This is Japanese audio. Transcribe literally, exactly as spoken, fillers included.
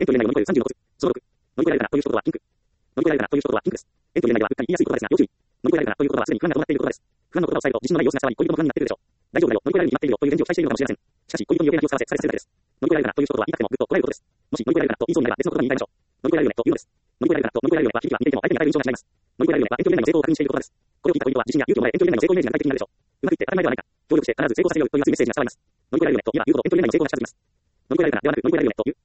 エントリー内容乗り越えるさんじゅうのコツ。そのろく。乗り越えられるかなという一言はピンク。乗り越えられるかなという一言はピンクです。エントリー内ではうっかり言いやすい言葉ですが、要注意。乗り越えられるかなという言葉はすでに不安が伴っている言葉です。不安の言葉を伝えると自信のない様子が伝わり、恋人も不安になっているでしょう。大丈夫だよ、乗り越えられるに決まっているよという返事を期待しているのかもしれません。しかし、恋人に余計な気を使わせ、されさせるだけです。乗り越えられるかなという一言は言いたくてもぐっとこらえることです。もし乗り越えられるかなと言いそうになれば別のことに言い換えましょう。乗り越えられるよねというのです。乗り越えられるかなと乗り越えられるよねは響きは似ていても相手に与える印象が違います。乗り越えられるよねは遠距離恋愛の成功を確認している言葉です。これを聞いた恋人は自信や勇気を持って遠距離恋愛の成功イメージが具体的になるでしょう。うまくいって当たり前ではないか。協力して必ず成功させるよという熱いメッセージが伝わります。乗り越えられるよねと言えば言うほど遠距離恋愛の成功が近づきます。乗り越えられるかなではなく乗り越えられるよねという